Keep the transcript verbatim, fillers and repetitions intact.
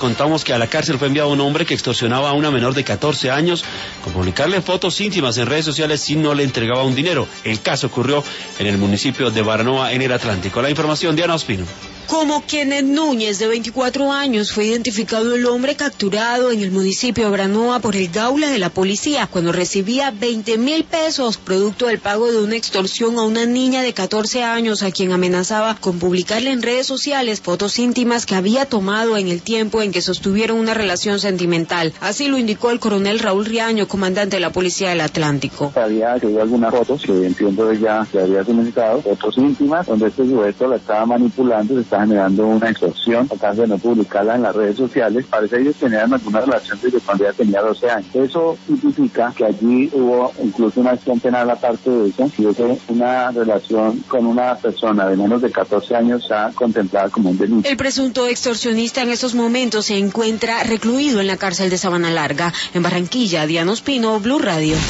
contamos que a la cárcel fue enviado un hombre que extorsionaba a una menor de catorce años con publicarle fotos íntimas en redes sociales si no le entregaba un dinero. El caso ocurrió en el municipio de Baranoa, en el Atlántico. La información, Diana Ospino. Como Kenneth Núñez, de veinticuatro años, fue identificado el hombre capturado en el municipio de Baranoa por el Gaula de la policía cuando recibía veinte mil pesos producto del pago de una extorsión a una niña de catorce años a quien amenazaba con publicarle en redes sociales fotos íntimas que había tomado en el tiempo en que sostuvieron una relación sentimental. Así lo indicó el coronel Raúl Riaño, comandante de la Policía del Atlántico. Había subido algunas fotos que entiendo ella le había suministrado, fotos íntimas, donde este sujeto la estaba manipulando, está generando una extorsión, tratando de no publicarla en las redes sociales. Parece que ellos tenían alguna relación desde cuando ella tenía doce años. Eso significa que allí hubo incluso una acción penal aparte de eso, y es una relación con una persona de menos de catorce años está contemplada como un delito. El presunto extorsionista en estos momentos se encuentra recluido en la cárcel de Sabana Larga. En Barranquilla, Diana Ospino, Blue Radio.